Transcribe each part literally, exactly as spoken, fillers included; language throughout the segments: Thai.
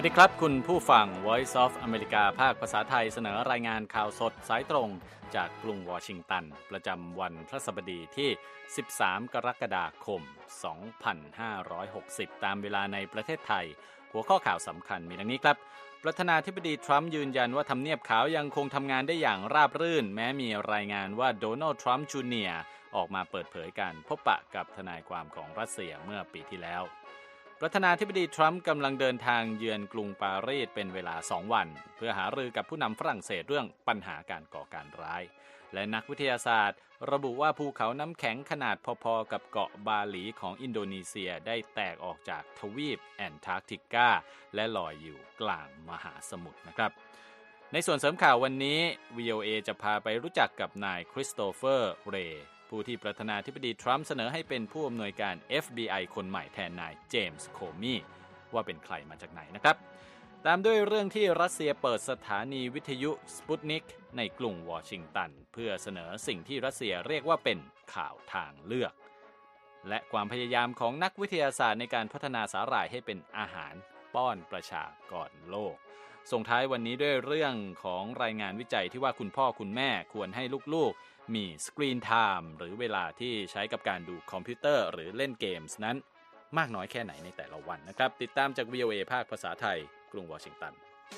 ดีครับคุณผู้ฟัง Voice of America ภาคภาษาไทยเสนอรายงานข่าวสดสายตรงจากกรุงวอชิงตันประจำวันพฤหัสบดีที่สิบสามกรกฎาคมสองพันห้าร้อยหกสิบตามเวลาในประเทศไทยหัวข้อข่าวสำคัญมีดังนี้ครับประธานาธิบดีทรัมป์ยืนยันว่าทำเนียบขาวยังคงทำงานได้อย่างราบรื่นแม้มีรายงานว่าโดนัลด์ทรัมป์จูเนียร์ออกมาเปิดเผยการพบปะกับทนายความของรัสเซียเมื่อปีที่แล้วประธานาธิบดีทรัมป์กำลังเดินทางเยือนกรุงปารีสเป็นเวลาสองวันเพื่อหารือกับผู้นำฝรั่งเศสเรื่องปัญหาการก่อการร้ายและนักวิทยาศาสตร์ระบุว่าภูเขาน้ำแข็งขนาดพอๆกับเกาะบาหลีของอินโดนีเซียได้แตกออกจากทวีปแอนตาร์กติกาและลอยอยู่กลางมหาสมุทรนะครับในส่วนเสริมข่าววันนี้ วี โอ เอ จะพาไปรู้จักกับนายคริสโตเฟอร์เรย์ผู้ที่ประธานาธิบดีทรัมป์เสนอให้เป็นผู้อำนวยการ เอฟ บี ไอ คนใหม่แทนนายเจมส์โคมี่ว่าเป็นใครมาจากไหนนะครับตามด้วยเรื่องที่รัสเซียเปิดสถานีวิทยุสปุตนิกในกรุงวอชิงตันเพื่อเสนอสิ่งที่รัสเซียเรียกว่าเป็นข่าวทางเลือกและความพยายามของนักวิทยาศาสตร์ในการพัฒนาสาหร่ายให้เป็นอาหารป้อนประชากรโลกส่งท้ายวันนี้ด้วยเรื่องของรายงานวิจัยที่ว่าคุณพ่อคุณแม่ควรให้ลูกๆมีสกรีนไทม์หรือเวลาที่ใช้กับการดูคอมพิวเตอร์หรือเล่นเกมส์นั้นมากน้อยแค่ไหนในแต่ละวันนะครับติดตามจาก วี โอ เอ ภาคภาษาไทยกรุงวอชิงตัน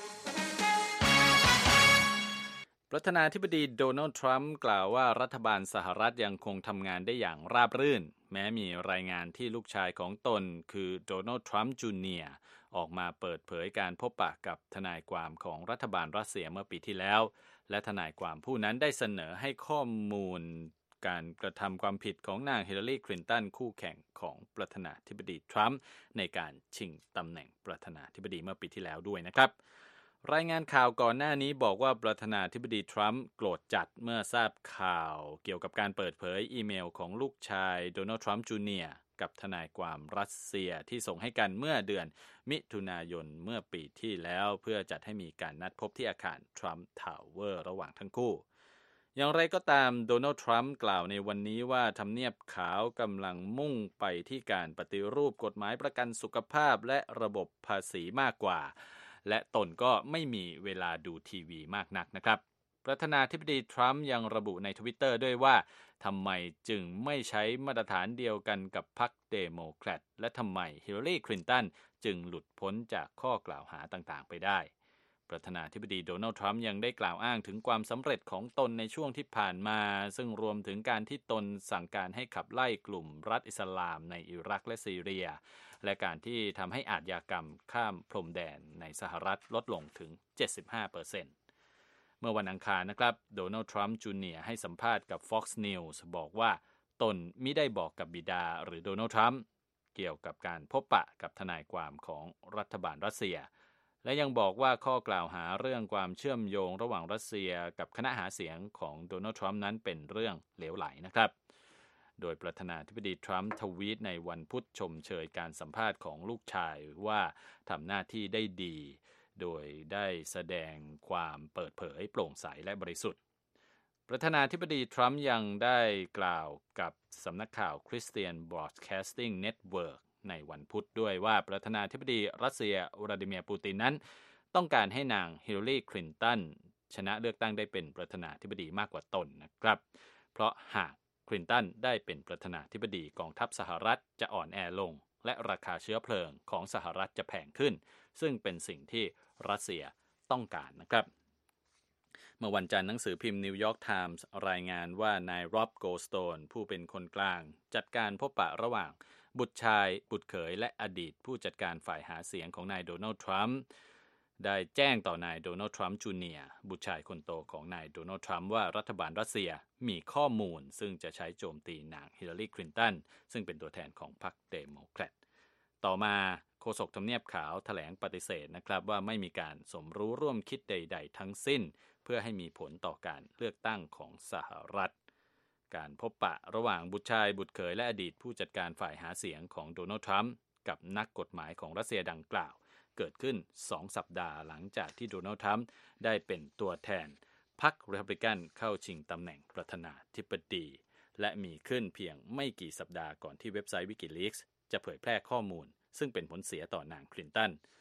ประธานาธิบดีโดนัลด์ทรัมป์กล่าวว่ารัฐบาลสหรัฐยังคงทำงานได้อย่างราบรื่นแม้มีรายงานที่ลูกชายของตนคือโดนัลด์ทรัมป์จูเนียร์ออกมาเปิดเผยการพบปะกับทนายความของรัฐบาลรัสเซียเมื่อปีที่แล้วและทนายความผู้นั้นได้เสนอให้ข้อมูลการกระทำความผิดของนางฮิลลารีคลินตันคู่แข่งของประธานาธิบดีทรัมป์ในการชิงตำแหน่งประธานาธิบดีเมื่อปีที่แล้วด้วยนะครับรายงานข่าวก่อนหน้านี้บอกว่าประธานาธิบดีทรัมป์โกรธจัดเมื่อทราบข่าวเกี่ยวกับการเปิดเผยอีเมลของลูกชายโดนัลด์ทรัมป์จูเนียร์กับทนายความรัสเซียที่ส่งให้กันเมื่อเดือนมิถุนายนเมื่อปีที่แล้วเพื่อจัดให้มีการนัดพบที่อาคารทรัมป์ทาวเวอร์ระหว่างทั้งคู่อย่างไรก็ตามโดนัลด์ทรัมป์กล่าวในวันนี้ว่าทำเนียบขาวกำลังมุ่งไปที่การปฏิรูปกฎหมายประกันสุขภาพและระบบภาษีมากกว่าและตนก็ไม่มีเวลาดูทีวีมากนักนะครับประธานาธิบดีทรัมป์ยังระบุใน Twitter ด้วยว่าทำไมจึงไม่ใช้มาตรฐานเดียวกันกับพรรคเดโมแครตและทำไมฮิลลารีคลินตันจึงหลุดพ้นจากข้อกล่าวหาต่างๆไปได้ประธานาธิบดีโดนัลด์ทรัมป์ยังได้กล่าวอ้างถึงความสำเร็จของตนในช่วงที่ผ่านมาซึ่งรวมถึงการที่ตนสั่งการให้ขับไล่กลุ่มรัฐอิสลามในอิรักและซีเรียและการที่ทำให้อาชญากรรมข้ามพรมแดนในสหรัฐลดลงถึง เจ็ดสิบห้าเปอร์เซ็นต์ เมื่อวันอังคารนะครับโดนัลด์ทรัมป์จูเนียร์ให้สัมภาษณ์กับ Fox News บอกว่าตนมิได้บอกกับบิดาหรือโดนัลด์ทรัมป์เกี่ยวกับการพบปะกับทนายความของรัฐบาลรัสเซียและยังบอกว่าข้อกล่าวหาเรื่องความเชื่อมโยงระหว่างรัสเซียกับคณะหาเสียงของโดนัลด์ทรัมป์นั้นเป็นเรื่องเหลวไหลนะครับโดยประธานาธิบดีทรัมป์ทวีตในวันพุธชมเชยการสัมภาษณ์ของลูกชายว่าทำหน้าที่ได้ดีโดยได้แสดงความเปิดเผยโปร่งใสและบริสุทธิ์ประธานาธิบดีทรัมป์ยังได้กล่าวกับสำนักข่าว Christian Broadcasting Network ในวันพุธด้วยว่าประธานาธิบดีรัสเซียวลาดิเมียร์ปูตินนั้นต้องการให้นางฮิลลารีคลินตันชนะเลือกตั้งได้เป็นประธานาธิบดีมากกว่าตนนะครับเพราะหากคลินตันได้เป็นประธานาธิบดีกองทัพสหรัฐจะอ่อนแอลงและราคาเชื้อเพลิงของสหรัฐจะแพงขึ้นซึ่งเป็นสิ่งที่รัสเซียต้องการนะครับเมื่อวันจันทร์หนังสือพิมพ์นิวยอร์กไทมส์รายงานว่านายร็อบโกลสโตนผู้เป็นคนกลางจัดการพบปะระหว่างบุตรชายบุตรเขยและอดีตผู้จัดการฝ่ายหาเสียงของนายโดนัลด์ทรัมป์ได้แจ้งต่อนายโดนัลด์ทรัมป์จูเนียร์บุตรชายคนโตของนายโดนัลด์ทรัมป์ว่ารัฐบาลรัสเซียมีข้อมูลซึ่งจะใช้โจมตีนางฮิลลารีคลินตันซึ่งเป็นตัวแทนของพรรคเดโมแครตต่อมาโฆษกทำเนียบขาวแถลงปฏิเสธนะครับว่าไม่มีการสมรู้ร่วมคิดใดๆทั้งสิ้นเพื่อให้มีผลต่อการเลือกตั้งของสหรัฐการพบปะระหว่างบุตรชายบุตรเขยและอดีตผู้จัดการฝ่ายหาเสียงของโดนัลด์ทรัมป์กับนักกฎหมายของรัสเซียดังกล่าวเกิดขึ้นสองสัปดาห์หลังจากที่โดนัลด์ทรัมป์ได้เป็นตัวแทนพรรครีพับลิกันเข้าชิงตำแหน่งประธานาธิบดีและมีขึ้นเพียงไม่กี่สัปดาห์ก่อนที่เว็บไซต์ WikiLeaks จะเผยแพร่ข้อมูลซึ่งเป็นผลเสียต่อนางคลินตัน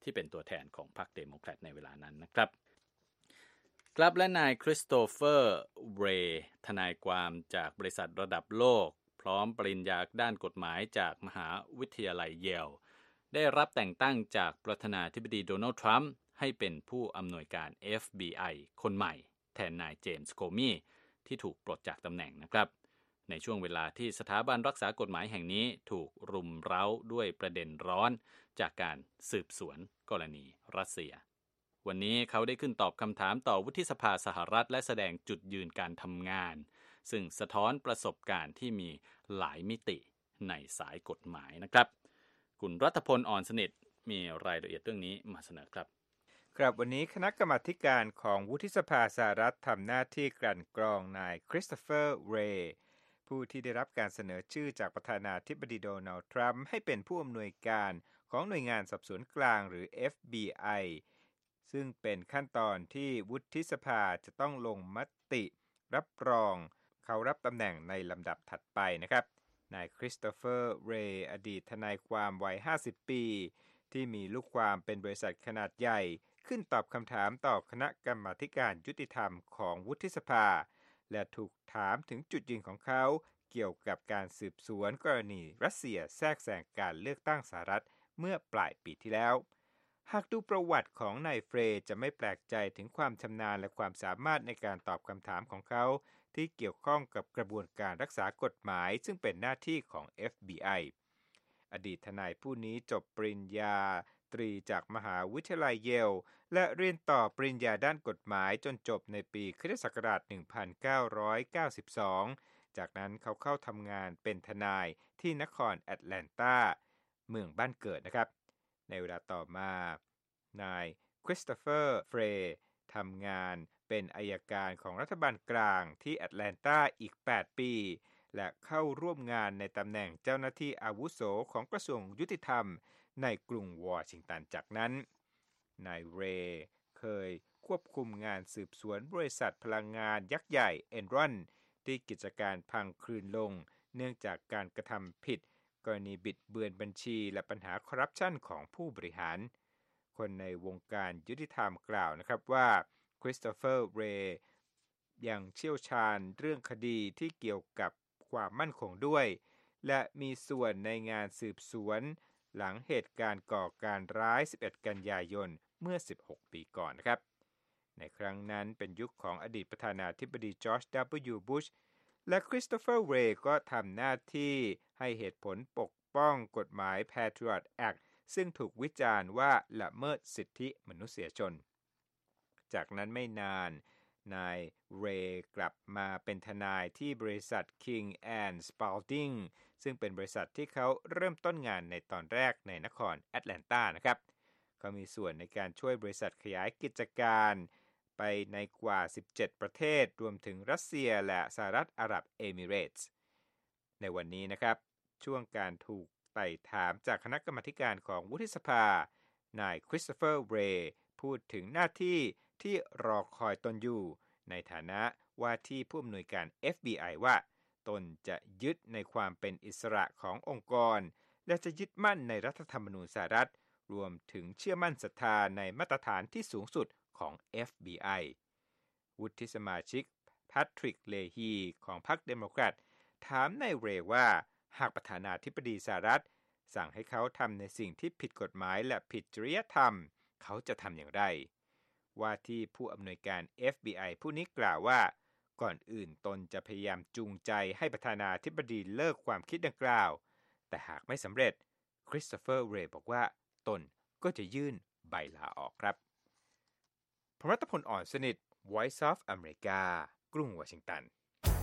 ที่เป็นตัวแทนของพรรคเดโมแครตในเวลานั้นนะครับครับและนายคริสโตเฟอร์เรย์ทนายความจากบริษัทระดับโลกพร้อมปริญญาด้านกฎหมายจากมหาวิทยาลัยเยลได้รับแต่งตั้งจากประธานาธิบดีโดนัลด์ทรัมป์ให้เป็นผู้อำนวยการ เอฟ บี ไอ คนใหม่แทนนายเจมส์โคมี่ที่ถูกปลดจากตำแหน่งนะครับในช่วงเวลาที่สถาบันรักษากฎหมายแห่งนี้ถูกรุมเร้าด้วยประเด็นร้อนจากการสืบสวนกรณีรัสเซียวันนี้เขาได้ขึ้นตอบคำถามต่อวุฒิสภาสหรัฐและแสดงจุดยืนการทำงานซึ่งสะท้อนประสบการณ์ที่มีหลายมิติในสายกฎหมายนะครับคุณรัตพลอ่อนสนิทมีรายละเอียดเรื่องนี้มาเสนอครับครับวันนี้คณะกรรมาการของวุฒิสภาสหรัฐทำหน้าที่กลั่นกรองนายคริสโตเฟอร์เรย์ผู้ที่ได้รับการเสนอชื่อจากประธานาธิบดีโดนัลด์ทรัมป์ให้เป็นผู้อำนวยการของหน่วยงานสอบสวนกลางหรือ เอฟ บี ไอ ซึ่งเป็นขั้นตอนที่วุฒิสภาจะต้องลงมติรับรองเขารับตำแหน่งในลำดับถัดไปนะครับนายคริสโตเฟอร์เรย์อดีตทนายความวัยห้าสิบปีที่มีลูกความเป็นบริษัทขนาดใหญ่ขึ้นตอบคำถามต่อคณะกรรมาการยุติธรรมของวุฒิสภาและถูกถามถึงจุดยืนของเขาเกี่ยวกับการสืบสวนกรณีรัสเซียแทรกแซงการเลือกตั้งสหรัฐเมื่อปลายปีที่แล้วหากดูประวัติของนายเฟรย์จะไม่แปลกใจถึงความชำนาญและความสามารถในการตอบคำถามของเขาที่เกี่ยวข้องกับกระบวนการรักษากฎหมายซึ่งเป็นหน้าที่ของ เอฟ บี ไอ อดีตทนายผู้นี้จบปริญญาตรีจากมหาวิทยาลัยเยลและเรียนต่อปริญญาด้านกฎหมายจนจบในปีคริสตศักราช หนึ่งพันเก้าร้อยเก้าสิบสอง จากนั้นเขาเข้าทำงานเป็นทนายที่นครแอตแลนตาเมืองบ้านเกิดนะครับในเวลาต่อมานายคริสโตเฟอร์เฟรย์ทำงานเป็นอัยการของรัฐบาลกลางที่แอตแลนตาอีกแปดปีและเข้าร่วมงานในตำแหน่งเจ้าหน้าที่อาวุโสของกระทรวงยุติธรรมในกรุงวอชิงตันจากนั้นนายเรย์เคยควบคุมงานสืบสวนบริษัทพลังงานยักษ์ใหญ่เอนรอนที่กิจการพังคลืนลงเนื่องจากการกระทำผิดกรณีบิดเบือนบัญชีและปัญหาคอร์รัปชันของผู้บริหารคนในวงการยุติธรรมกล่าวนะครับว่าคริสโตเฟอร์เรย์ยังเชี่ยวชาญเรื่องคดีที่เกี่ยวกับความมั่นคงด้วยและมีส่วนในงานสืบสวนหลังเหตุการณ์ก่อการร้ายสิบเอ็ดกันยายนเมื่อสิบหกปีก่อนนะครับในครั้งนั้นเป็นยุคของอดีตประธานาธิบดีจอร์จ ดับเบิลยู บุชและคริสโตเฟอร์เรย์ก็ทำหน้าที่ให้เหตุผลปกป้องกฎหมาย Patriot Act ซึ่งถูกวิจารณ์ว่าละเมิดสิทธิมนุษยชนจากนั้นไม่นานนายเรย์กลับมาเป็นทนายที่บริษัท King and Spalding ซึ่งเป็นบริษัทที่เขาเริ่มต้นงานในตอนแรกในนครแอตแลนตานะครับเขามีส่วนในการช่วยบริษัทขยายกิจการไปในกว่าสิบเจ็ดประเทศรวมถึงรัสเซียและสหรัฐอาหรับเอมิเรตส์ในวันนี้นะครับช่วงการถูกไต่ถามจากคณะกรรมาการของวุฒิสภานายคริสโตเฟอร์เรย์พูดถึงหน้าที่ที่รอคอยตนอยู่ในฐานะว่าที่ผู้อำนวยการ เอฟ บี ไอ ว่าตนจะยึดในความเป็นอิสระขององค์กรและจะยึดมั่นในรัฐธรรมนูญสหรัฐรวมถึงเชื่อมั่นศรัทธาในมาตรฐานที่สูงสุดของ เอฟ บี ไอ วุฒิสมาชิกแพทริกเลฮีของพรรคเดโมแครตถามนายเรย์ว่าหากประธานาธิบดีสหรัฐสั่งให้เขาทำในสิ่งที่ผิดกฎหมายและผิดจริยธรรมเขาจะทำอย่างไรว่าที่ผู้อำนวยการ เอฟ บี ไอ ผู้นี้กล่าวว่าก่อนอื่นตนจะพยายามจูงใจให้ประธานาธิบดีเลิกความคิดดังกล่าวแต่หากไม่สำเร็จคริสโตเฟอร์เรย์บอกว่าตนก็จะยื่นใบลาออกครับพรัตพลอ่อนสนิท Voice of America กรุงวอชิงตัน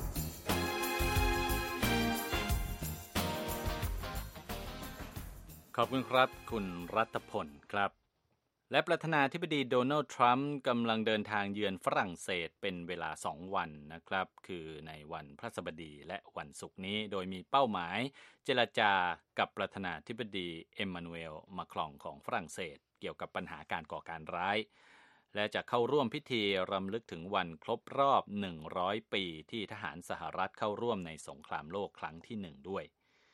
ขอบคุณครับคุณรัตพลครับและประธานาธิบดีโดนัลด์ทรัมป์กำลังเดินทางเยือนฝรั่งเศสเป็นเวลาสองวันนะครับคือในวันพฤหัสบดีและวันศุกร์นี้โดยมีเป้าหมายเจรจากับประธานาธิบดีเอ็มมานูเอลมาครองของฝรั่งเศสเกี่ยวกับปัญหาการก่อการร้ายและจะเข้าร่วมพิธีรำลึกถึงวันครบรอบหนึ่งร้อยปีที่ทหารสหรัฐเข้าร่วมในสงครามโลกครั้งที่หนึ่งด้วย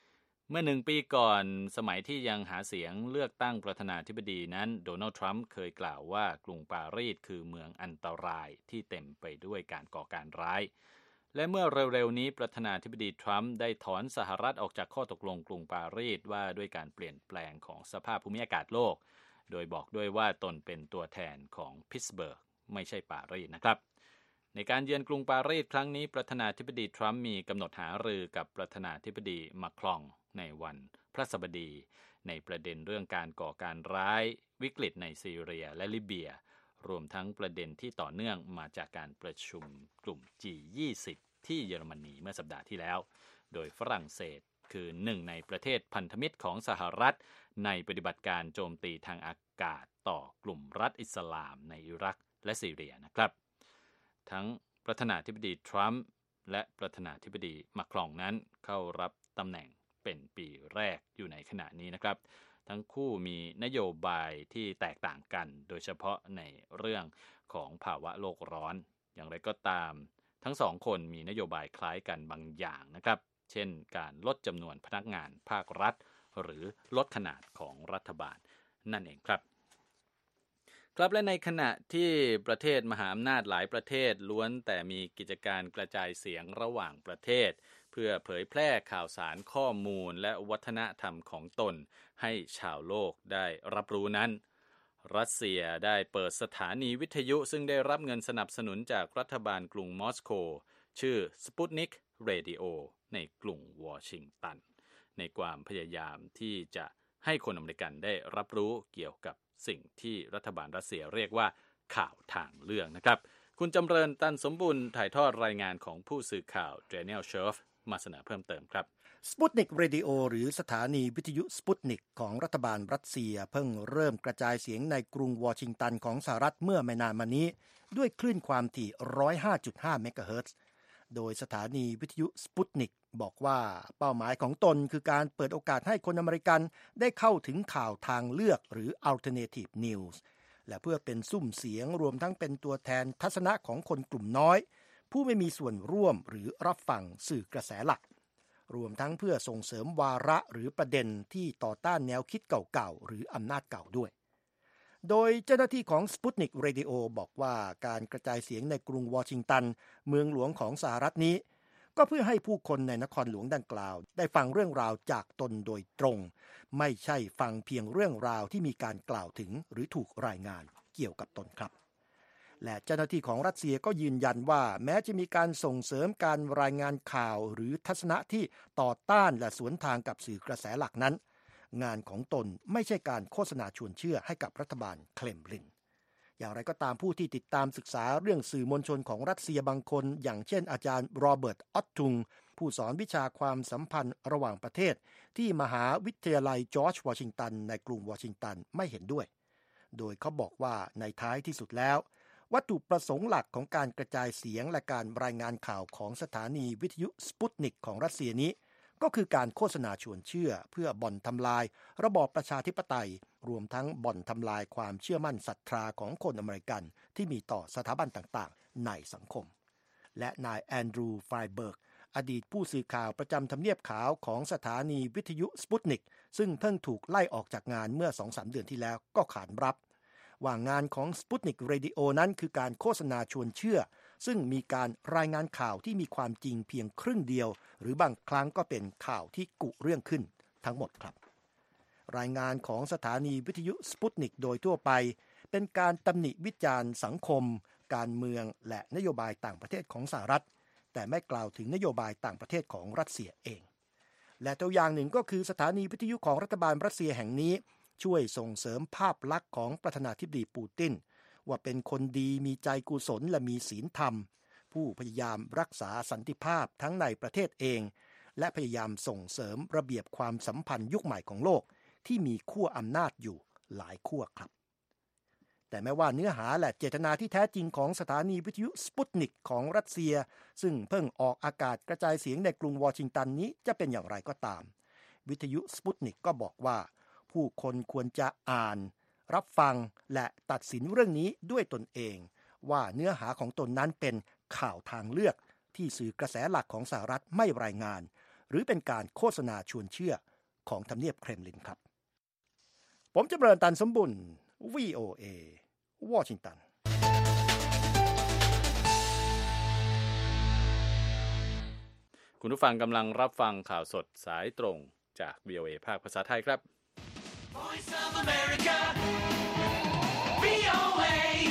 เมื่อหนึ่งปีก่อนสมัยที่ยังหาเสียงเลือกตั้งประธานาธิบดีนั้นโดนัลด์ทรัมป์เคยกล่าวว่ากรุงปารีสคือเมืองอันตรายที่เต็มไปด้วยการก่อการร้ายและเมื่อเร็วๆนี้ประธานาธิบดีทรัมป์ได้ถอนสหรัฐออกจากข้อตกลงกรุงปารีสว่าด้วยการเปลี่ยนแปลงของสภาพภูมิอากาศโลกโดยบอกด้วยว่าตนเป็นตัวแทนของพิตต์สเบิร์กไม่ใช่ปารีสนะครับในการเยือนกรุงปารีสครั้งนี้ประธานาธิบดีทรัมป์มีกำหนดหารือกับประธานาธิบดีมาครองในวันพฤหัสบดีในประเด็นเรื่องการก่อการร้ายวิกฤตในซีเรียและลิเบียรวมทั้งประเด็นที่ต่อเนื่องมาจากการประชุมกลุ่ม จี ยี่สิบ ที่เยอรมนีเมื่อสัปดาห์ที่แล้วโดยฝรั่งเศสคือหนึ่งในประเทศพันธมิตรของสหรัฐในปฏิบัติการโจมตีทางอากาศต่อกลุ่มรัฐอิสลามในอิรักและซีเรียนะครับทั้งประธานาธิบดีทรัมป์และประธานาธิบดีมาครองนั้นเข้ารับตำแหน่งเป็นปีแรกอยู่ในขณะนี้นะครับทั้งคู่มีนโยบายที่แตกต่างกันโดยเฉพาะในเรื่องของภาวะโลกร้อนอย่างไรก็ตามทั้งสองคนมีนโยบายคล้ายกันบางอย่างนะครับเช่นการลดจำนวนพนักงานภาครัฐหรือลดขนาดของรัฐบาลนั่นเองครับครับและในขณะที่ประเทศมหาอำนาจหลายประเทศล้วนแต่มีกิจการกระจายเสียงระหว่างประเทศเพื่อเผยแพร่ข่าวสารข้อมูลและวัฒนธรรมของตนให้ชาวโลกได้รับรู้นั้นรัสเซียได้เปิดสถานีวิทยุซึ่งได้รับเงินสนับสนุนจากรัฐบาลกรุงมอสโกชื่อ Sputnik Radio ในกรุงวอชิงตันในความพยายามที่จะให้คนอเมริกันได้รับรู้เกี่ยวกับสิ่งที่รัฐบาลรัสเซียเรียกว่าข่าวทางเลือกนะครับคุณจำเริญตันสมบูรณ์ถ่ายทอดรายงานของผู้สื่อข่าวเดนิเอล เชอร์ฟมาเสนอเพิ่มเติมครับ Sputnik Radio หรือสถานีวิทยุ Sputnik ของรัฐบาลรัสเซียเพิ่งเริ่มกระจายเสียงในกรุงวอชิงตันของสหรัฐเมื่อไม่นานมานี้ด้วยคลื่นความถี่ หนึ่งร้อยห้าจุดห้า เมกะเฮิรตซ์ โดยสถานีวิทยุ Sputnik บอกว่าเป้าหมายของตนคือการเปิดโอกาสให้คนอเมริกันได้เข้าถึงข่าวทางเลือกหรือ Alternative News และเพื่อเป็นซุ้มเสียงรวมทั้งเป็นตัวแทนทัศนะของคนกลุ่มน้อยผู้ไม่มีส่วนร่วมหรือรับฟังสื่อกระแสหลักรวมทั้งเพื่อส่งเสริมวาระหรือประเด็นที่ต่อต้านแนวคิดเก่าๆหรืออำนาจเก่าด้วยโดยเจ้าหน้าที่ของ Sputnik Radio บอกว่าการกระจายเสียงในกรุงวอชิงตันเมืองหลวงของสหรัฐนี้ก็เพื่อให้ผู้คนในนครหลวงดังกล่าวได้ฟังเรื่องราวจากตนโดยตรงไม่ใช่ฟังเพียงเรื่องราวที่มีการกล่าวถึงหรือถูกรายงานเกี่ยวกับตนครับและเจ้าหน้าที่ของรัสเซียก็ยืนยันว่าแม้จะมีการส่งเสริมการรายงานข่าวหรือทัศนะที่ต่อต้านและสวนทางกับสื่อกระแสหลักนั้นงานของตนไม่ใช่การโฆษณาชวนเชื่อให้กับรัฐบาลเครมลินอย่างไรก็ตามผู้ที่ติดตามศึกษาเรื่องสื่อมวลชนของรัสเซียบางคนอย่างเช่นอาจารย์โรเบิร์ตออตทุงผู้สอนวิชาความสัมพันธ์ระหว่างประเทศที่มหาวิทยาลัยจอร์จวอชิงตันในกรุงวอชิงตันไม่เห็นด้วยโดยเขาบอกว่าในท้ายที่สุดแล้ววัตถุประสงค์หลักของการกระจายเสียงและการรายงานข่าวของสถานีวิทยุสปุตนิกของรัสเซียนี้ก็คือการโฆษณาชวนเชื่อเพื่อบ่อนทำลายระบอบประชาธิปไตยรวมทั้งบ่อนทำลายความเชื่อมั่นศรัทธาของคนอเมริกันที่มีต่อสถาบันต่างๆในสังคมและนายแอนดรูว์ ไฟเบิร์กอดีตผู้สื่อข่าวประจำทำเนียบขาวของสถานีวิทยุสปุตนิกซึ่งเพิ่งถูกไล่ออกจากงานเมื่อ สองถึงสาม เดือนที่แล้วก็ขานรับว่างานของ Sputnik Radio นั้นคือการโฆษณาชวนเชื่อซึ่งมีการรายงานข่าวที่มีความจริงเพียงครึ่งเดียวหรือบางครั้งก็เป็นข่าวที่กุเรื่องขึ้นทั้งหมดครับรายงานของสถานีวิทยุ Sputnik โดยทั่วไปเป็นการตำหนิวิจารณ์สังคมการเมืองและนโยบายต่างประเทศของสหรัฐแต่ไม่กล่าวถึงนโยบายต่างประเทศของรัสเซียเองและตัวอย่างหนึ่งก็คือสถานีวิทยุของรัฐบาลรัสเซียแห่งนี้ช่วยส่งเสริมภาพลักษณ์ของประธานาธิบดีปูตินว่าเป็นคนดีมีใจกุศลและมีศีลธรรมผู้พยายามรักษาสันติภาพทั้งในประเทศเองและพยายามส่งเสริมระเบียบความสัมพันธ์ยุคใหม่ของโลกที่มีขั้วอำนาจอยู่หลายขั้วครับแต่แม้ว่าเนื้อหาและเจตนาที่แท้จริงของสถานีวิทยุสปุตนิกของรัสเซียซึ่งเพิ่งออกอากาศกระจายเสียงในกรุงวอชิงตันนี้จะเป็นอย่างไรก็ตามวิทยุสปุตนิกก็บอกว่าผู้คนควรจะอ่านรับฟังและตัดสินเรื่องนี้ด้วยตนเองว่าเนื้อหาของตนนั้นเป็นข่าวทางเลือกที่สื่อกระแสหลักของสหรัฐไม่รายงานหรือเป็นการโฆษณาชวนเชื่อของทำเนียบเครมลินครับผมจำเริญตันสมบุญ วี โอ เอ วอชิงตันคุณผู้ฟังกำลังรับฟังข่าวสดสายตรงจาก วี โอ เอ ภาคภาษาไทยครับ Voice of America วี โอ เอ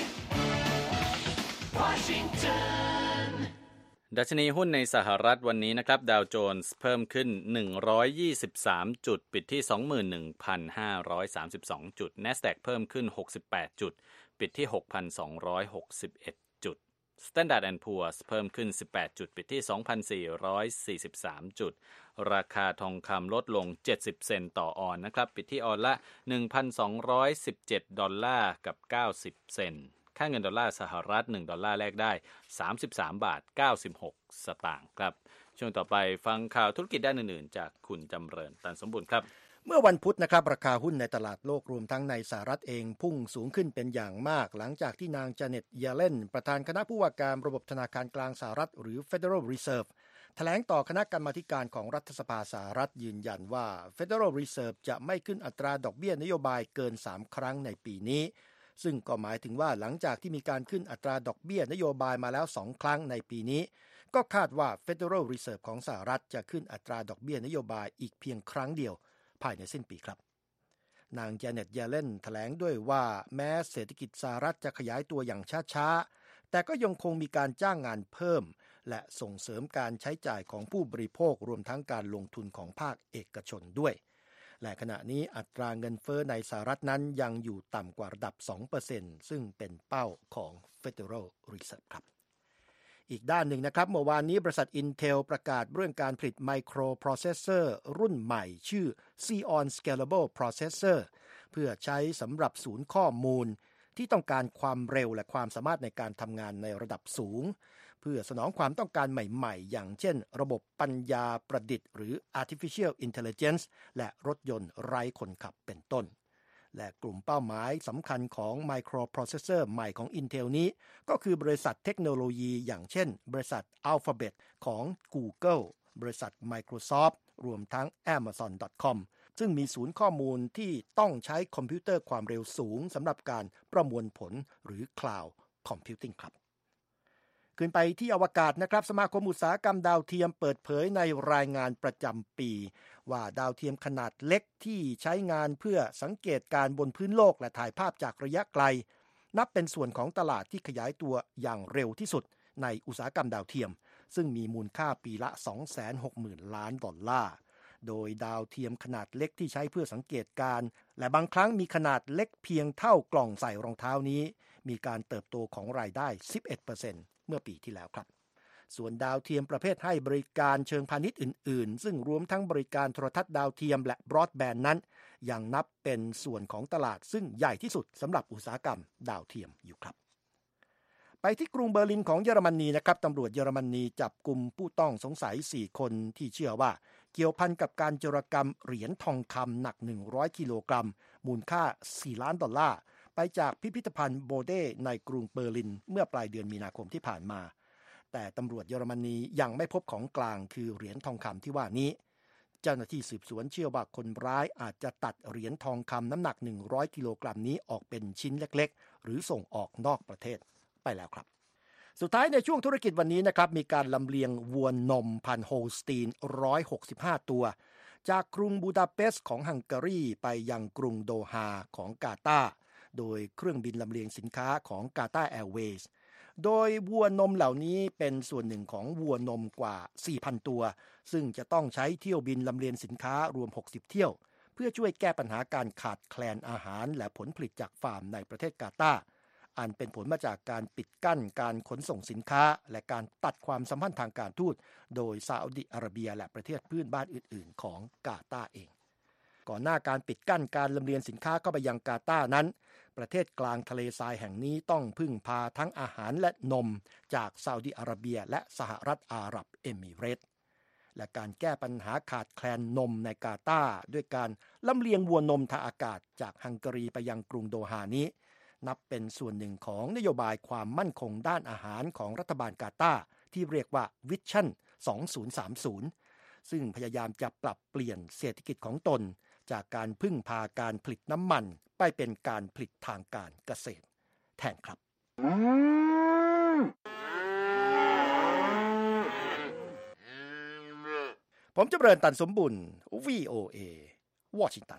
Washington ดัชนีหุ้นในสหรัฐวันนี้นะครับดาวโจนส์เพิ่มขึ้นหนึ่งร้อยยี่สิบสามจุดปิดที่ สองหมื่นหนึ่งพันห้าร้อยสามสิบสอง จุด NASDAQ เพิ่มขึ้นหกสิบแปดจุดปิดที่ หกพันสองร้อยหกสิบเอ็ด จุด Standard แอนด์ Poor's เพิ่มขึ้นสิบแปดจุดปิดที่ สองพันสี่ร้อยสี่สิบสาม จุดราคาทองคำลดลงเจ็ดสิบเซนต์ต่อออนซ์นะครับปิดที่ออนซ์ละ หนึ่งพันสองร้อยสิบเจ็ด ดอลลาร์กับเก้าสิบเซนต์ค่าเงินดอลลาร์สหรัฐหนึ่งดอลลาร์แลกได้สามสิบสามบาทเก้าสิบหกสตางค์ครับช่วงต่อไปฟังข่าวธุรกิจด้านอื่นๆจากคุณจำเริญตันสมบูรณ์ครับเมื่อวันพุธนะครับราคาหุ้นในตลาดโลกรวมทั้งในสหรัฐเองพุ่งสูงขึ้นเป็นอย่างมากหลังจากที่นางจาเน็ต เยเลนประธานคณะผู้ว่าการระบบธนาคารกลางสหรัฐหรือ Federal Reserve แถลงต่อคณะกรรมาธิการของรัฐสภาสหรัฐยืนยันว่า Federal Reserve จะไม่ขึ้นอัตราดอกเบี้ยนโยบายเกินสามครั้งในปีนี้ซึ่งก็หมายถึงว่าหลังจากที่มีการขึ้นอัตราดอกเบี้ยนโยบายมาแล้วสองครั้งในปีนี้ก็คาดว่า Federal Reserve ของสหรัฐจะขึ้นอัตราดอกเบี้ยนโยบายอีกเพียงครั้งเดียวภายในสิ้นปีครับนาง จาเน็ต เยเลนแถลงด้วยว่าแม้เศรษฐกิจสหรัฐจะขยายตัวอย่างช้าๆแต่ก็ยังคงมีการจ้างงานเพิ่มและส่งเสริมการใช้จ่ายของผู้บริโภครวมทั้งการลงทุนของภาคเอกชนด้วยและขณะนี้อัตราเงินเฟ้อในสหรัฐนั้นยังอยู่ต่ำกว่าระดับ สองเปอร์เซ็นต์ ซึ่งเป็นเป้าของ Federal Reserve ครับอีกด้านหนึ่งนะครับเมื่อวานนี้บริษัท Intel ประกาศเรื่องการผลิตไมโครโปรเซสเซอร์รุ่นใหม่ชื่อ Xeon Scalable Processor เพื่อใช้สำหรับศูนย์ข้อมูลที่ต้องการความเร็วและความสามารถในการทำงานในระดับสูงเพื่อสนองความต้องการใหม่ๆอย่างเช่นระบบปัญญาประดิษฐ์หรือ Artificial Intelligence และรถยนต์ไร้คนขับเป็นต้นและกลุ่มเป้าหมายสำคัญของ Microprocessor ใหม่ของ Intel นี้ก็คือบริษัทเทคโนโลยีอย่างเช่นบริษัท Alphabet ของ Google บริษัท Microsoft รวมทั้ง แอมะซอน ดอท คอม ซึ่งมีศูนย์ข้อมูลที่ต้องใช้คอมพิวเตอร์ความเร็วสูงสำหรับการประมวลผลหรือ Cloud Computing ครับขึ้นไปที่อวกาศนะครับสมาคมอุตสาหกรรมดาวเทียมเปิดเผยในรายงานประจำปีว่าดาวเทียมขนาดเล็กที่ใช้งานเพื่อสังเกตการบนพื้นโลกและถ่ายภาพจากระยะไกลนับเป็นส่วนของตลาดที่ขยายตัวอย่างเร็วที่สุดในอุตสาหกรรมดาวเทียมซึ่งมีมูลค่าปีละ สองแสนหกหมื่น ล้านดอลลาร์โดยดาวเทียมขนาดเล็กที่ใช้เพื่อสังเกตการและบางครั้งมีขนาดเล็กเพียงเท่ากล่องใส่รองเท้านี้มีการเติบโตของรายได้ สิบเอ็ดเปอร์เซ็นต์ เมื่อปีที่แล้วครับส่วนดาวเทียมประเภทให้บริการเชิงพาณิชย์อื่นๆซึ่งรวมทั้งบริการโทรทัศน์ดาวเทียมและบรอดแบนด์นั้นยังนับเป็นส่วนของตลาดซึ่งใหญ่ที่สุดสำหรับอุตสาหกรรมดาวเทียมอยู่ครับไปที่กรุงเบอร์ลินของเยอรมนีนะครับตำรวจเยอรมนีจับกุมผู้ต้องสงสัยสี่คนที่เชื่อว่าเกี่ยวพันกับการโจรกรรมเหรียญทองคำหนักหนึ่งร้อยกิโลกรัมมูลค่าสี่ล้านดอลลาร์ไปจากพิพิธภัณฑ์โบเด้ในกรุงเบอร์ลินเมื่อปลายเดือนมีนาคมที่ผ่านมาแต่ตำรวจเยอรมนียังไม่พบของกลางคือเหรียญทองคำที่ว่านี้เจ้าหน้าที่สืบสวนเชื่อว่าคนร้ายอาจจะตัดเหรียญทองคำน้ำหนักหนึ่งร้อยกิโลกรัมนี้ออกเป็นชิ้นเล็กๆหรือส่งออกนอกประเทศไปแล้วครับสุดท้ายในช่วงธุรกิจวันนี้นะครับมีการลำเลียงวัวนมพันธุ์โฮลสตีนหนึ่งร้อยหกสิบห้าตัวจากกรุงบูดาเปสต์ของฮังการีไปยังกรุงโดฮาของกาตาร์โดยเครื่องบินลำเลียงสินค้าของกาตาร์แอร์เวย์โดยวัวนมเหล่านี้เป็นส่วนหนึ่งของวัวนมกว่า สี่พัน ตัวซึ่งจะต้องใช้เที่ยวบินลำเลียงสินค้ารวมหกสิบเที่ยวเพื่อช่วยแก้ปัญหาการขาดแคลนอาหารและผลผลิตจากฟาร์มในประเทศกาตาร์อันเป็นผลมาจากการปิดกั้นการขนส่งสินค้าและการตัดความสัมพันธ์ทางการทูตโดยซาอุดิอาระเบียและประเทศเพื่อนบ้านอื่นๆของกาตาร์เองก่อนหน้าการปิดกั้นการลำเลียงสินค้าเข้าไปยังกาตาร์นั้นประเทศกลางทะเลทรายแห่งนี้ต้องพึ่งพาทั้งอาหารและนมจากซาอุดิอาระเบียและสหรัฐอาหรับเอมิเรตส์และการแก้ปัญหาขาดแคลนนมในกาตาร์ด้วยการลำเลียงวัวนมทางอากาศจากฮังการีไปยังกรุงโดฮานี้นับเป็นส่วนหนึ่งของนโยบายความมั่นคงด้านอาหารของรัฐบาลกาตาร์ที่เรียกว่า Vision สองพันสามสิบซึ่งพยายามจะปรับเปลี่ยนเศรษฐกิจของตนจากการพึ่งพาการผลิตน้ำมันไปเป็นการผลิตทางการเกษตรแทนครับผมจำเริญตันสมบุญ วี โอ เอ วอชิงตัน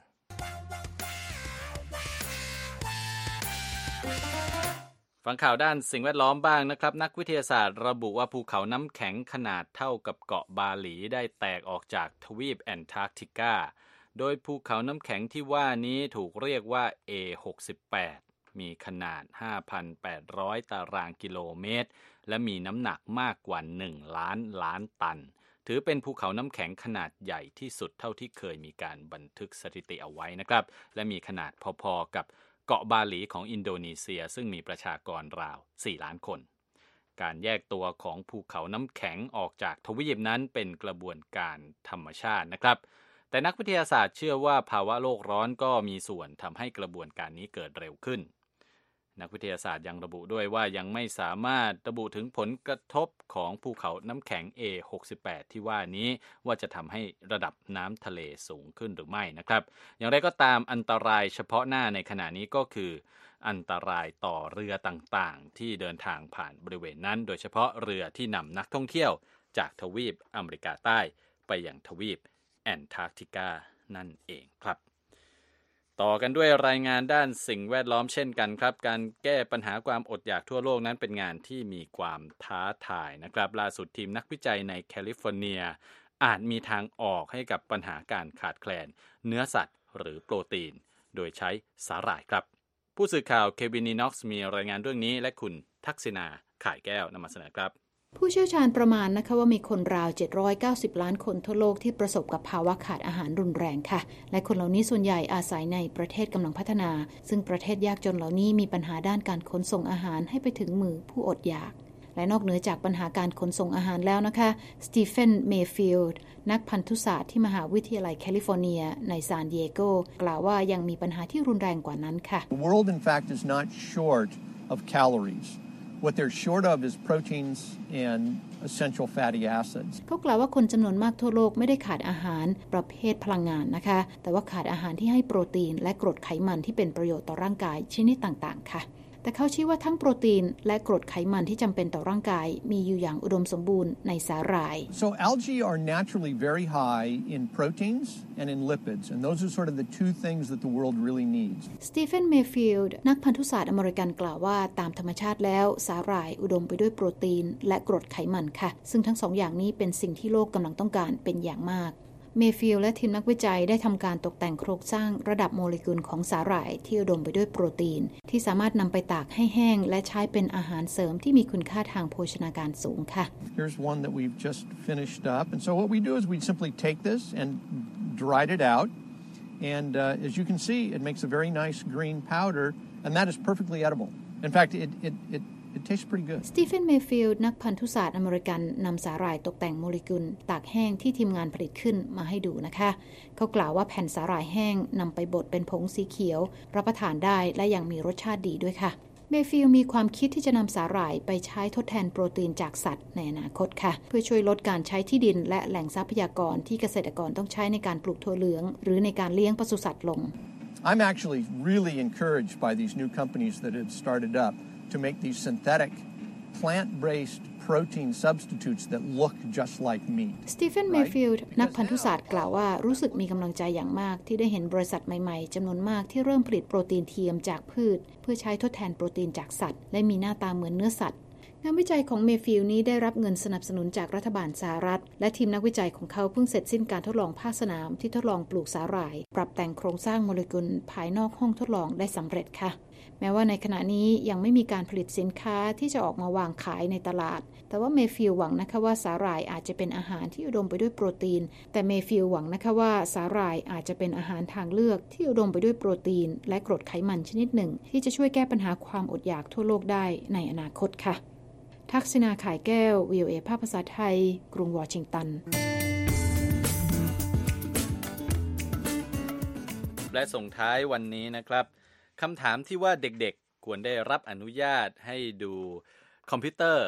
ฟังข่าวด้านสิ่งแวดล้อมบ้างนะครับนักวิทยาศาสตร์ระบุว่าภูเขาน้ำแข็งขนาดเท่ากับเกาะบาหลีได้แตกออกจากทวีปแอนตาร์กติกาโดยภูเขาน้ำแข็งที่ว่านี้ถูกเรียกว่า เอ หกสิบแปด มีขนาด ห้าพันแปดร้อย ตารางกิโลเมตรและมีน้ำหนักมากกว่าหนึ่งล้านล้านตันถือเป็นภูเขาน้ำแข็งขนาดใหญ่ที่สุดเท่าที่เคยมีการบันทึกสถิติเอาไว้นะครับและมีขนาดพอๆกับเกาะบาหลีของอินโดนีเซียซึ่งมีประชากรราวสี่ล้านคนการแยกตัวของภูเขาน้ำแข็งออกจากทวีปนั้นเป็นกระบวนการธรรมชาตินะครับแต่นักวิทยาศาสตร์เชื่อว่าภาวะโลกร้อนก็มีส่วนทำให้กระบวนการนี้เกิดเร็วขึ้นนักวิทยาศาสตร์ยังระบุด้วยว่ายังไม่สามารถระบุถึงผลกระทบของภูเขาน้ำแข็ง เอ หกสิบแปด ที่ว่านี้ว่าจะทำให้ระดับน้ำทะเลสูงขึ้นหรือไม่นะครับอย่างไรก็ตามอันตรายเฉพาะหน้าในขณะนี้ก็คืออันตรายต่อเรือต่างๆที่เดินทางผ่านบริเวณนั้นโดยเฉพาะเรือที่นำนักท่องเที่ยวจากทวีปอเมริกาใต้ไปยังทวีปแอนตาร์กติกานั่นเองครับต่อกันด้วยรายงานด้านสิ่งแวดล้อมเช่นกันครับการแก้ปัญหาความอดอยากทั่วโลกนั้นเป็นงานที่มีความท้าทายนะครับล่าสุดทีมนักวิจัยในแคลิฟอร์เนียอาจมีทางออกให้กับปัญหาการขาดแคลนเนื้อสัตว์หรือโปรตีนโดยใช้สาหร่ายครับผู้สื่อข่าวเควินนีน็อกซ์มีรายงานเรื่องนี้และคุณทักษิณาข่ายแก้วนำมาเสนอครับผู้เชี่ยวชาญประมาณนะคะว่ามีคนราวเจ็ดร้อยเก้าสิบล้านคนทั่วโลกที่ประสบกับภาวะขาดอาหารรุนแรงค่ะและคนเหล่านี้ส่วนใหญ่อาศัยในประเทศกำลังพัฒนาซึ่งประเทศยากจนเหล่านี้มีปัญหาด้านการขนส่งอาหารให้ไปถึงมือผู้อดอยากและนอกเหนือจากปัญหาการขนส่งอาหารแล้วนะคะสตีเฟนเมฟิลด์นักพันธุศาสตร์ที่มหาวิทยาลัยแคลิฟอร์เนียในซานดิเอโกกล่าวว่ายังมีปัญหาที่รุนแรงกว่านั้นค่ะ The world in fact is not short of calories.What they're short of is proteins and essential fatty acids. เขากล่าวว่าคนจำนวนมากทั่วโลกไม่ได้ขาดอาหารประเภทพลังงานนะคะแต่ว่าขาดอาหารที่ให้โปรตีนและกรดไขมันที่เป็นประโยชน์ต่อร่างกายชนิดต่างๆค่ะแต่เขาชี้ว่าทั้งโปรตีนและกรดไขมันที่จำเป็นต่อร่างกายมีอยู่อย่างอุดมสมบูรณ์ในสาหร่าย So algae are naturally very high in proteins and in lipids, and those are sort of the two things that the world really needs. Stephen Mayfield นักพันธุศาสตร์อเมริกันกล่าวว่าตามธรรมชาติแล้วสาหร่ายอุดมไปด้วยโปรตีนและกรดไขมันค่ะซึ่งทั้งสองอย่างนี้เป็นสิ่งที่โลกกำลังต้องการเป็นอย่างมากเมฟิลและทีมนักวิจัยได้ทำการตกแต่งโครงสร้างระดับโมเลกุลของสาหร่ายที่อุดมไปด้วยโปรตีนที่สามารถนำไปตากให้แห้งและใช้เป็นอาหารเสริมที่มีคุณค่าทางโภชนาการสูงค่ะ Here's one that we've just finished up and so what we do is we simply take this and dried it out and uh, as you can see it makes a very nice green powder and that is perfectly edible. In fact it it it It tastes pretty good. Stephen Mayfield นักพันธุศาสตร์อเมริกันนำสาหร่ายตกแต่งโมเลกุลตากแห้งที่ทีมงานผลิตขึ้นมาให้ดูนะคะเขากล่าวว่าแผ่นสาหร่ายแห้งนำไปบดเป็นผงสีเขียวรับประทานได้และยังมีรสชาติดีด้วยค่ะ Mayfield มีความคิดที่จะนำสาหร่ายไปใช้ทดแทนโปรตีนจากสัตว์ในอนาคตค่ะเพื่อช่วยลดการใช้ที่ดินและแหล่งทรัพยากรที่เกษตรกรต้องใช้ในการปลูกถั่วเหลืองหรือในการเลี้ยงปศุสัตว์ลง I'm actually really encouraged by these new companies that have started up to make these synthetic plant-based protein substitutes that look just like meat. Stephen Mayfield นักพันธุศาสตร์กล่าวว่ารู้สึกมีกำลังใจอย่างมากที่ได้เห็นบริษัทใหม่ๆจำนวนมากที่เริ่มผลิตโปรตีนเทียมจากพืชเพื่อใช้ทดแทนโปรตีนจากสัตว์และมีหน้าตาเหมือนเนื้อสัตว์งานวิจัยของ Mayfield นี้ได้รับเงินสนับสนุนจากรัฐบาลสหรัฐและทีมนักวิจัยของเขาเพิ่งเสร็จสิ้นการทดลองภาคสนามที่ทดลองปลูกสาหร่ายปรับแต่งโครงสร้างโมเลกุลภายนอกห้องทดลองได้สำเร็จค่ะแม้ว่าในขณะนี้ยังไม่มีการผลิตสินค้าที่จะออกมาวางขายในตลาดแต่ว่าเมฟิลหวังนะคะว่าสาหร่ายอาจจะเป็นอาหารที่อุดมไปด้วยโปรตีนแต่เมฟิลหวังนะคะว่าสาหร่ายอาจจะเป็นอาหารทางเลือกที่อุดมไปด้วยโปรตีนและกรดไขมันชนิดหนึ่งที่จะช่วยแก้ปัญหาความอดอยากทั่วโลกได้ในอนาคตค่ะทักษิณาข่ายแก้ว วี โอ เอ ภาคภาษาไทยกรุงวอชิงตันและส่งท้ายวันนี้นะครับคำถามที่ว่าเด็กๆควรได้รับอนุญาตให้ดูคอมพิวเตอร์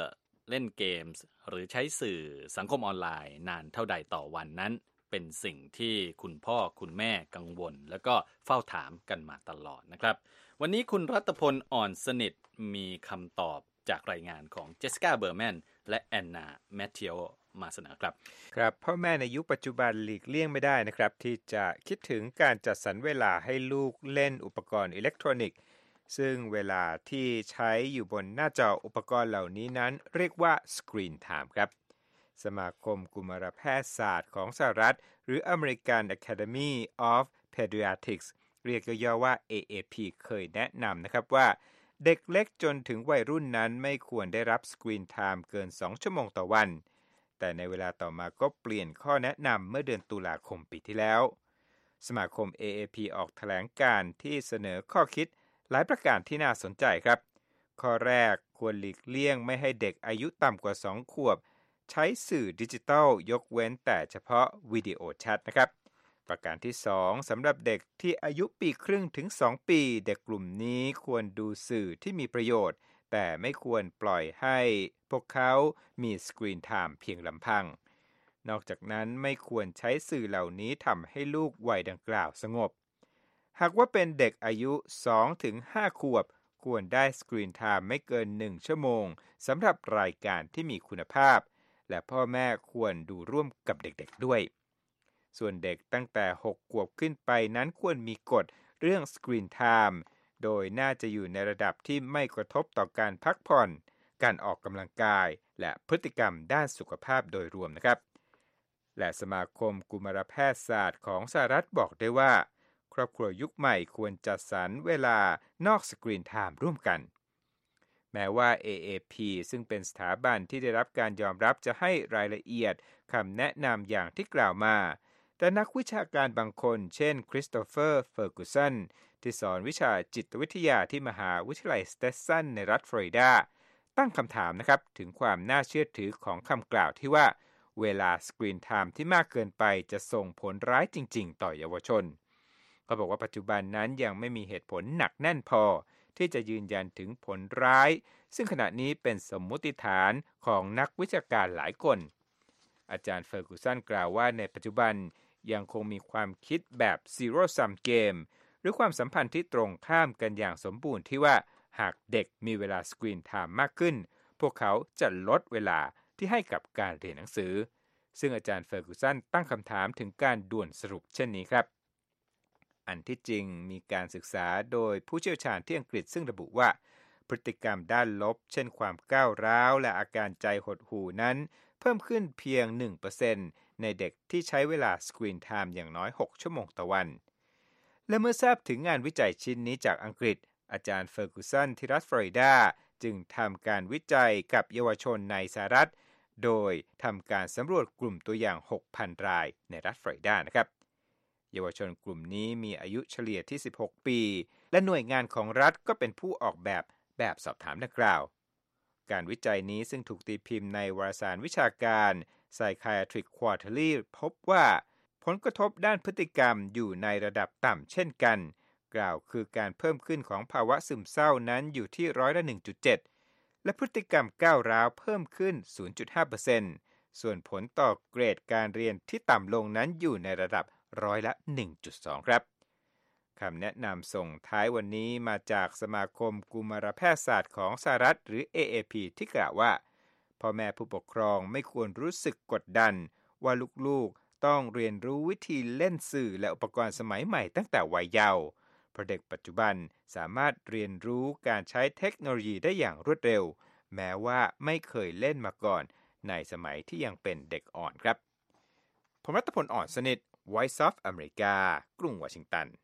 เล่นเกมส์หรือใช้สื่อสังคมออนไลน์นานเท่าใดต่อวันนั้นเป็นสิ่งที่คุณพ่อคุณแม่กังวลแล้วก็เฝ้าถามกันมาตลอดนะครับวันนี้คุณรัตพลอ่อนสนิทมีคำตอบจากรายงานของเจสสิก้าเบอร์แมนและแอนนาแมทธิโอมาเสนอครับครับพ่อแม่ในยุคปัจจุบันหลีกเลี่ยงไม่ได้นะครับที่จะคิดถึงการจัดสรรเวลาให้ลูกเล่นอุปกรณ์อิเล็กทรอนิกส์ซึ่งเวลาที่ใช้อยู่บนหน้าจออุปกรณ์เหล่านี้นั้นเรียกว่า Screen Time ครับสมาคมกุมารแพทยศาสตร์ของสหรัฐหรือ American Academy of Pediatrics เรียกย่อๆว่า เอ เอ พี เคยแนะนำนะครับว่าเด็กเล็กจนถึงวัยรุ่นนั้นไม่ควรได้รับ Screen Time เกินสองชั่วโมงต่อวันแต่ในเวลาต่อมาก็เปลี่ยนข้อแนะนำเมื่อเดือนตุลาคมปีที่แล้วสมาคม เอ เอ พี ออกแถลงการณ์ที่เสนอข้อคิดหลายประการที่น่าสนใจครับข้อแรกควรหลีกเลี่ยงไม่ให้เด็กอายุต่ำกว่าสองขวบใช้สื่อดิจิทัลยกเว้นแต่เฉพาะวิดีโอแชทนะครับประการที่สองสำหรับเด็กที่อายุปีครึ่งถึงสองปีเด็กกลุ่มนี้ควรดูสื่อที่มีประโยชน์แต่ไม่ควรปล่อยให้พวกเขามีสกรีนไทม์เพียงลำพังนอกจากนั้นไม่ควรใช้สื่อเหล่านี้ทำให้ลูกวัยดังกล่าวสงบหากว่าเป็นเด็กอายุ สองถึงห้า ขวบควรได้สกรีนไทม์ไม่เกินหนึ่งชั่วโมงสำหรับรายการที่มีคุณภาพและพ่อแม่ควรดูร่วมกับเด็กๆด้วยส่วนเด็กตั้งแต่หกขวบขึ้นไปนั้นควรมีกฎเรื่องสกรีนไทม์โดยน่าจะอยู่ในระดับที่ไม่กระทบต่อการพักผ่อนการออกกำลังกายและพฤติกรรมด้านสุขภาพโดยรวมนะครับและสมาคมกุมารแพทยศาสตร์ของสหรัฐบอกได้ว่าครอบครัวยุคใหม่ควรจัดสรรเวลานอกสกรีนไทม์ร่วมกันแม้ว่า เอ เอ พี ซึ่งเป็นสถาบันที่ได้รับการยอมรับจะให้รายละเอียดคำแนะนำอย่างที่กล่าวมาแต่นักวิชาการบางคนเช่นคริสโตเฟอร์เฟอร์กูสันที่สอนวิชาจิตวิทยาที่มหาวิทยาลัยสเตทสันในรัฐฟลอริดาตั้งคำถามนะครับถึงความน่าเชื่อถือของคำกล่าวที่ว่าเวลาสกรีนไทม์ที่มากเกินไปจะส่งผลร้ายจริงๆต่อเยาวชนเขาบอกว่าปัจจุบันนั้นยังไม่มีเหตุผลหนักแน่นพอที่จะยืนยันถึงผลร้ายซึ่งขณะนี้เป็นสมมุติฐานของนักวิชาการหลายคนอาจารย์เฟอร์กูสันกล่าวว่าในปัจจุบันยังคงมีความคิดแบบ zero sum game หรือความสัมพันธ์ที่ตรงข้ามกันอย่างสมบูรณ์ที่ว่าหากเด็กมีเวลาสกรีนไทม์มากขึ้นพวกเขาจะลดเวลาที่ให้กับการเรียนหนังสือซึ่งอาจารย์เฟอร์กูสันตั้งคำถามถึงการด่วนสรุปเช่นนี้ครับอันที่จริงมีการศึกษาโดยผู้เชี่ยวชาญที่อังกฤษซึ่งระบุว่าพฤติกรรมด้านลบเช่นความก้าวร้าวและอาการใจหดหู่นั้นเพิ่มขึ้นเพียง หนึ่งเปอร์เซ็นต์ ในเด็กที่ใช้เวลาสกรีนไทม์อย่างน้อยหกชั่วโมงต่อวันและเมื่อทราบถึงงานวิจัยชิ้นนี้จากอังกฤษอาจารย์เฟอร์กูสันที่รัฐฟลอริดาจึงทำการวิจัยกับเยาวชนในสหรัฐโดยทำการสำรวจกลุ่มตัวอย่าง หกพัน รายในรัฐฟลอริดานะครับเยาวชนกลุ่มนี้มีอายุเฉลี่ยที่สิบหกปีและหน่วยงานของรัฐก็เป็นผู้ออกแบบแบบสอบถามดังกล่าวการวิจัยนี้ซึ่งถูกตีพิมพ์ในวารสารวิชาการ Psychiatric Quarterly พบว่าผลกระทบด้านพฤติกรรมอยู่ในระดับต่ำเช่นกันกล่าวคือการเพิ่มขึ้นของภาวะซึมเศร้านั้นอยู่ที่ร้อยละ หนึ่งจุดเจ็ด และพฤติกรรมก้าวร้าวเพิ่มขึ้น ศูนย์จุดห้าเปอร์เซ็นต์ ส่วนผลต่อเกรดการเรียนที่ต่ำลงนั้นอยู่ในระดับร้อยละ หนึ่งจุดสอง ครับคำแนะนำส่งท้ายวันนี้มาจากสมาคมกุมารแพทยศาสตร์ของสหรัฐหรือ เอ เอ พี ที่กล่าวว่าพ่อแม่ผู้ปกครองไม่ควรรู้สึกกดดันว่าลูกๆต้องเรียนรู้วิธีเล่นสื่อและอุปกรณ์สมัยใหม่ตั้งแต่วัยเยาว์เพราะเด็กปัจจุบันสามารถเรียนรู้การใช้เทคโนโลยีได้อย่างรวดเร็วแม้ว่าไม่เคยเล่นมาก่อนในสมัยที่ยังเป็นเด็กอ่อนครับผมรัตพลอ่อนสนิท Voice of America กรุงวอชิงตัน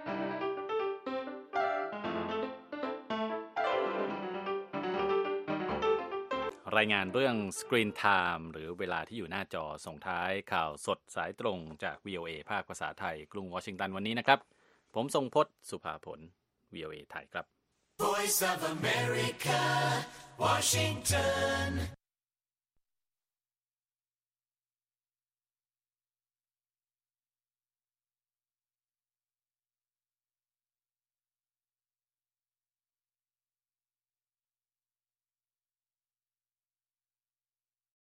รายงานเรื่อง Screen Time หรือเวลาที่อยู่หน้าจอส่งท้ายข่าวสดสายตรงจาก วี โอ เอ ภาคภาษาไทยกรุงวอชิงตันวันนี้นะครับผมทรงพจน์สุภาผล วี โอ เอ ไทยครับ Voice of America Washington